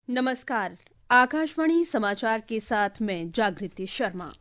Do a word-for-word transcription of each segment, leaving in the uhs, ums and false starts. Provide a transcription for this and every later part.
नमस्कार। आकाशवाणी समाचार के साथ मैं जागृति शर्मा।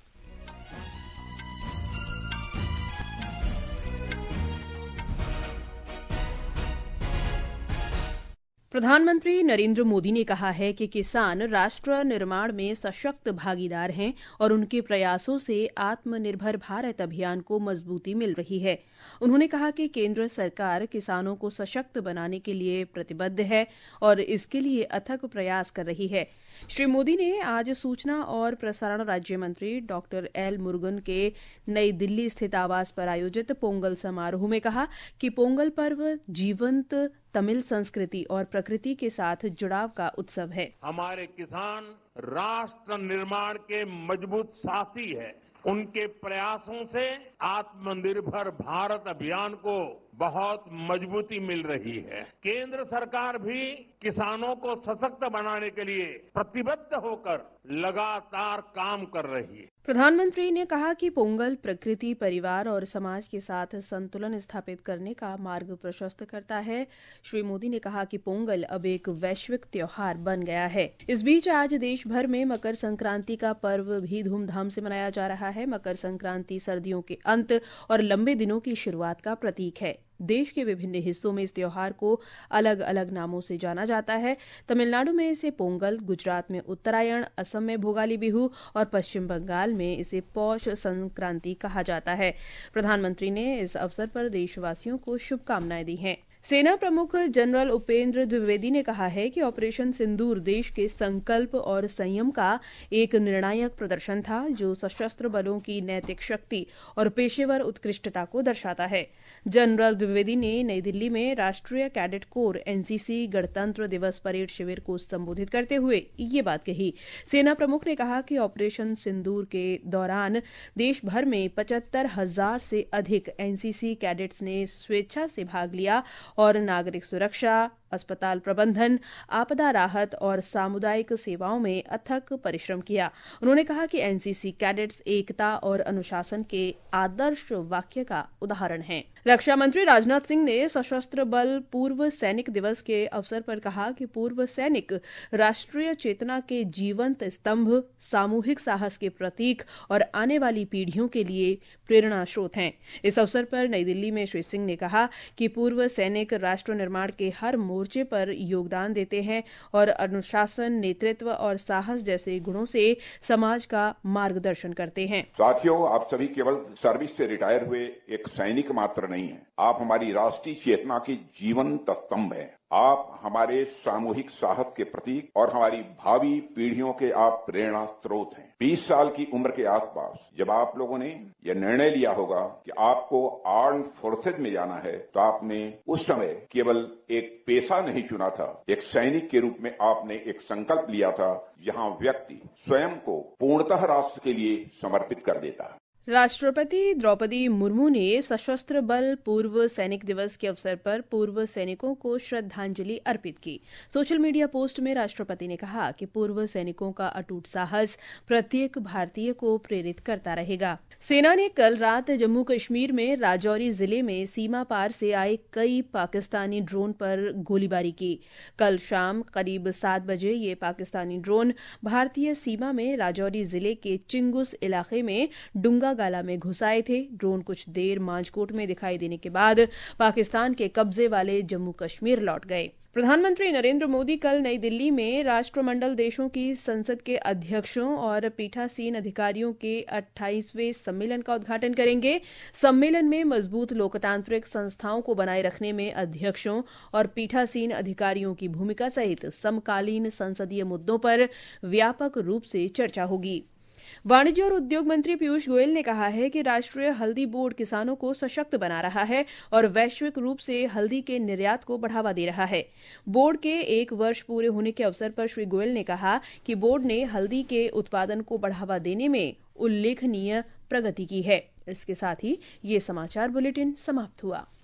प्रधानमंत्री नरेंद्र मोदी ने कहा है कि किसान राष्ट्र निर्माण में सशक्त भागीदार हैं और उनके प्रयासों से आत्मनिर्भर भारत अभियान को मजबूती मिल रही है। उन्होंने कहा कि केंद्र सरकार किसानों को सशक्त बनाने के लिए प्रतिबद्ध है और इसके लिए अथक प्रयास कर रही है। श्री मोदी ने आज सूचना और प्रसारण राज्य मंत्री डॉक्टर एल मुरुगन के नई दिल्ली स्थित आवास पर आयोजित पोंगल समारोह में कहा कि पोंगल पर्व जीवंत तमिल संस्कृति और प्रकृति के साथ जुड़ाव का उत्सव है। हमारे किसान राष्ट्र निर्माण के मजबूत साथी है। उनके प्रयासों से आत्मनिर्भर भारत अभियान को बहुत मजबूती मिल रही है। केंद्र सरकार भी किसानों को सशक्त बनाने के लिए प्रतिबद्ध होकर लगातार काम कर रही है। प्रधानमंत्री ने कहा कि पोंगल प्रकृति, परिवार और समाज के साथ संतुलन स्थापित करने का मार्ग प्रशस्त करता है। श्री मोदी ने कहा कि पोंगल अब एक वैश्विक त्योहार बन गया है। इस बीच आज देश भर में मकर संक्रांति का पर्व भी धूमधाम से मनाया जा रहा है। मकर संक्रांति सर्दियों के अंत और लंबे दिनों की शुरुआत का प्रतीक है। देश के विभिन्न हिस्सों में इस त्योहार को अलग अलग नामों से जाना जाता है। तमिलनाडु में इसे पोंगल, गुजरात में उत्तरायण, असम में भोगाली बिहू और पश्चिम बंगाल में इसे पौष संक्रांति कहा जाता है। प्रधानमंत्री ने इस अवसर पर देशवासियों को शुभकामनाएं दी हैं। सेना प्रमुख जनरल उपेंद्र द्विवेदी ने कहा है कि ऑपरेशन सिंदूर देश के संकल्प और संयम का एक निर्णायक प्रदर्शन था, जो सशस्त्र बलों की नैतिक शक्ति और पेशेवर उत्कृष्टता को दर्शाता है। जनरल द्विवेदी ने नई दिल्ली में राष्ट्रीय कैडेट कोर एनसीसी गणतंत्र दिवस परेड शिविर को संबोधित करते हुए ये बात कही। सेना प्रमुख ने कहा कि ऑपरेशन सिंदूर के दौरान देश भर में पचहत्तर हजार से अधिक एनसीसी कैडेट्स ने स्वेच्छा से भाग लिया और नागरिक सुरक्षा, अस्पताल प्रबंधन, आपदा राहत और सामुदायिक सेवाओं में अथक परिश्रम किया। उन्होंने कहा कि एनसीसी कैडेट्स एकता और अनुशासन के आदर्श वाक्य का उदाहरण हैं। रक्षा मंत्री राजनाथ सिंह ने सशस्त्र बल पूर्व सैनिक दिवस के अवसर पर कहा कि पूर्व सैनिक राष्ट्रीय चेतना के जीवंत स्तंभ, सामूहिक साहस के प्रतीक और आने वाली पीढ़ियों के लिए प्रेरणा स्रोत हैं। इस अवसर पर नई दिल्ली में श्री सिंह ने कहा कि पूर्व सैनिक राष्ट्र निर्माण के हर मोर्चे पर योगदान देते हैं और अनुशासन, नेतृत्व और साहस जैसे गुणों से समाज का मार्गदर्शन करते हैं। साथियों, आप सभी केवल सर्विस से रिटायर हुए एक सैनिक मात्र नहीं हैं। आप हमारी राष्ट्रीय चेतना की जीवंत स्तंभ हैं। आप हमारे सामूहिक साहस के प्रतीक और हमारी भावी पीढ़ियों के आप प्रेरणा स्रोत हैं। बीस साल की उम्र के आसपास जब आप लोगों ने यह निर्णय लिया होगा कि आपको आर्म्ड फोर्सेज में जाना है, तो आपने उस समय केवल एक पेशा नहीं चुना था, एक सैनिक के रूप में आपने एक संकल्प लिया था, जहां व्यक्ति स्वयं को पूर्णतः राष्ट्र के लिए समर्पित कर देता है। राष्ट्रपति द्रौपदी मुर्मू ने सशस्त्र बल पूर्व सैनिक दिवस के अवसर पर पूर्व सैनिकों को श्रद्धांजलि अर्पित की। सोशल मीडिया पोस्ट में राष्ट्रपति ने कहा कि पूर्व सैनिकों का अटूट साहस प्रत्येक भारतीय को प्रेरित करता रहेगा। सेना ने कल रात जम्मू कश्मीर में राजौरी जिले में सीमा पार से आए कई पाकिस्तानी ड्रोन पर गोलीबारी की। कल शाम करीब सात बजे ये पाकिस्तानी ड्रोन भारतीय सीमा में राजौरी जिले के चिंगुस इलाके में डुंगा गाला में घुस आए थे। ड्रोन कुछ देर मांजकोट में दिखाई देने के बाद पाकिस्तान के कब्जे वाले जम्मू कश्मीर लौट गए। प्रधानमंत्री नरेंद्र मोदी कल नई दिल्ली में राष्ट्रमंडल देशों की संसद के अध्यक्षों और पीठासीन अधिकारियों के अट्ठाईसवें सम्मेलन का उद्घाटन करेंगे। सम्मेलन में मजबूत लोकतांत्रिक संस्थाओं को बनाए रखने में अध्यक्षों और पीठासीन अधिकारियों की भूमिका सहित समकालीन संसदीय मुद्दों पर व्यापक रूप से चर्चा होगी। वाणिज्य और उद्योग मंत्री पीयूष गोयल ने कहा है कि राष्ट्रीय हल्दी बोर्ड किसानों को सशक्त बना रहा है और वैश्विक रूप से हल्दी के निर्यात को बढ़ावा दे रहा है। बोर्ड के एक वर्ष पूरे होने के अवसर पर श्री गोयल ने कहा कि बोर्ड ने हल्दी के उत्पादन को बढ़ावा देने में उल्लेखनीय प्रगति की है। इसके साथ ही ये समाचार बुलेटिन समाप्त हुआ।